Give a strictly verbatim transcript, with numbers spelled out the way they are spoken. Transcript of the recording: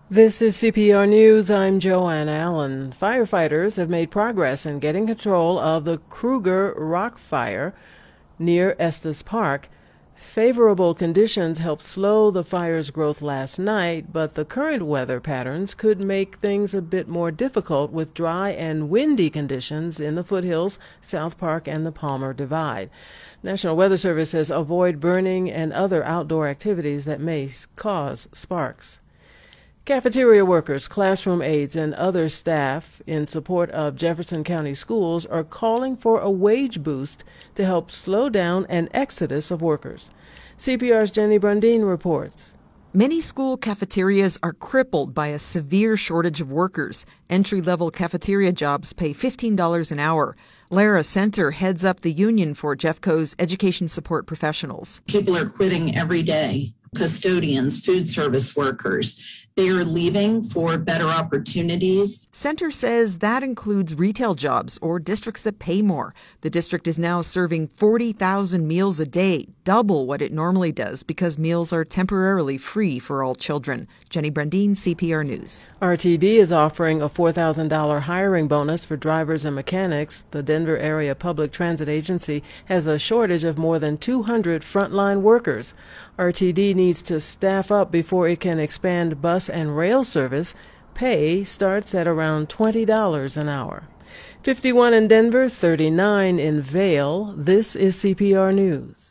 This is C P R News. I'm Joanne Allen. Firefighters have made progress in getting control of the Kruger Rock Fire near Estes Park. Favorable conditions helped slow the fire's growth last night, but the current weather patterns could make things a bit more difficult with dry and windy conditions in the foothills, South Park, and the Palmer Divide. National Weather Service says avoid burning and other outdoor activities that may cause sparks. Cafeteria workers, classroom aides, and other staff in support of Jefferson County schools are calling for a wage boost to help slow down an exodus of workers. C P R's Jenny Brundin reports. Many school cafeterias are crippled by a severe shortage of workers. Entry-level cafeteria jobs pay fifteen dollars an hour. Lara Center heads up the union for Jeffco's education support professionals. People are quitting every day. Custodians, food service workers, they are leaving for better opportunities. Center says that includes retail jobs or districts that pay more. The district is now serving forty thousand meals a day, double what it normally does because meals are temporarily free for all children. Jenny Brundin, C P R News. R T D is offering a four thousand dollars hiring bonus for drivers and mechanics. The Denver Area Public Transit Agency has a shortage of more than two hundred frontline workers. R T D needs to staff up before it can expand bus and rail service. Pay starts at around twenty dollars an hour. fifty-one in Denver, thirty-nine in Vail. This is C P R News.